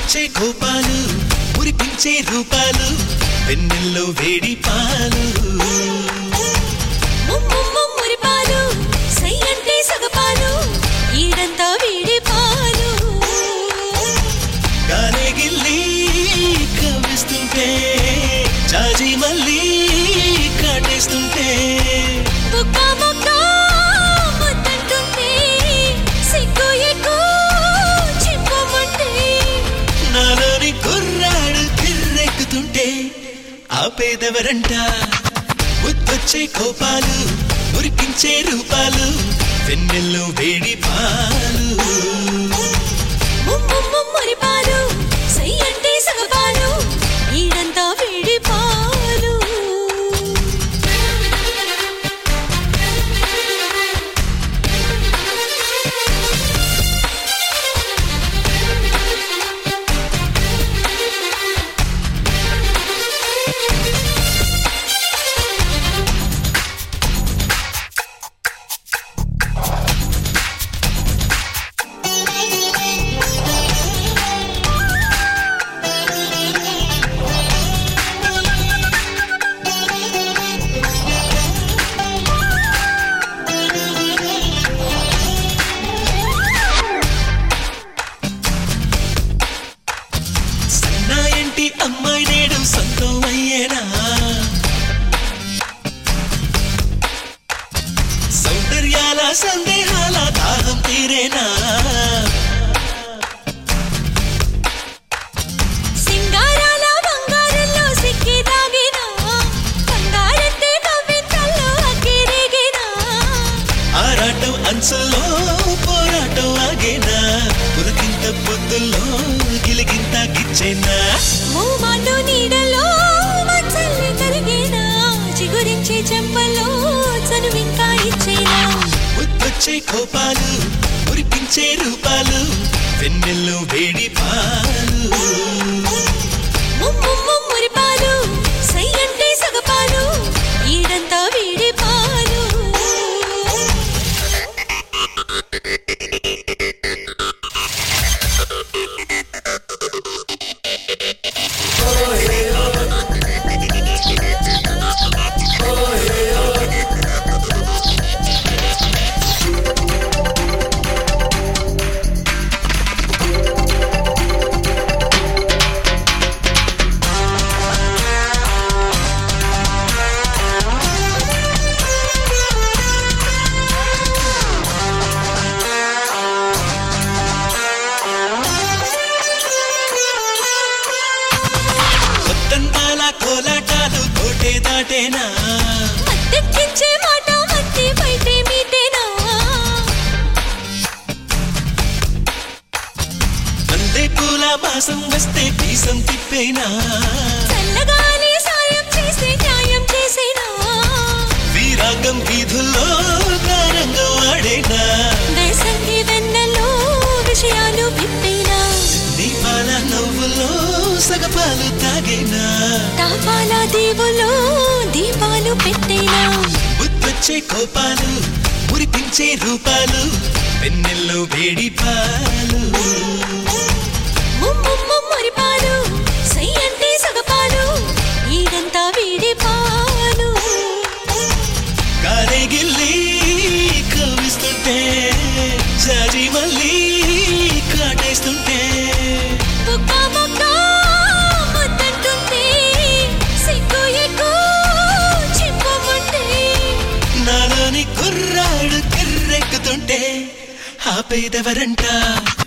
ముద్దొచ్చే కోపాలు మురిపించే రూపాలు వెన్నెల్లో వేడి పాలు మురిపాలు సై అంటే సగపాలు ఈడంతా వేడి పాలు గానే గిల్లి కవ్విస్తుంటే జాజి మళ్ళీ కాటేస్తుంటే బుక్క బుక్క ముద్దంటుంటే సిగ్గు ఎక్కు చిప్పమంటే నాలోని కుర్రాడు కిర్రెక్కుతుంటే ఆపేదెవరంట ముద్దొచ్చే కోపాలు మురిపించే రూపాలు వెన్నెల్లో వేడి పాలు మురిపాలు సై అంటే సగపాలు ఈడంతా వేడి పాలు అమ్మాయి నేడు సొంతం అయ్యేనా సౌందర్యాల సందేహాల దాహం తీరేనా సింగారాల బంగారంలో సిక్కి దాగినా బంగారెత్తే కవ్వింతల్లో అక్కిరేగినా ఆరాటం అంచుల్లో పోరాటం ఆగేనా పులకింత పొద్దుల్లో గిలిగింత గిచ్చేనా మూమాటో నీడలో మచ్చల్ని కరిగేనా చిగురించే చెంపల్లో చనువింకా ఇచ్చేనా ముద్దొచ్చే కోపాలు మురిపించే రూపాలు వెన్నెల్లో వేడి పాలు మురిపాలు సై అంటే సగపాలు ఈడంతా వేడి పాలు కోలాటాలు కోటే దాటేనా మత్తెక్కించే మాట మత్తి బయటే మీటేనా మల్లె పూల మాసం వస్తే పీసం తిప్పేనా చల్లగాలి సాయం చేసే న్యాయం చేసేనా వీరాగం వీధుల్లో కారంగం ఆడేనా వేసంగి వెన్నెల్లో విషయాలు విప్పేనా దీపాల నవ్వుల్లో సగపాలు తాగేనా తాపాల దీవులో దీపాలు పెట్టేనా ముద్దొచ్చే కోపాలు మురిపించే రూపాలు వెన్నెల్లో వేడి పాలు మురిపాలు సై అంటే సగపాలు ఈడంతా వేడి పాలు గానే గిల్లి కవ్విస్తుంటే జాజి మళ్ళీ కాటేస్తుంటే బుక్క బుక్క ముద్దంటుంటే సిగ్గు ఎక్కు చిప్పమంటే నాలోని కుర్రాడు కిర్రెక్కుతుంటే ఆపేదెవరంట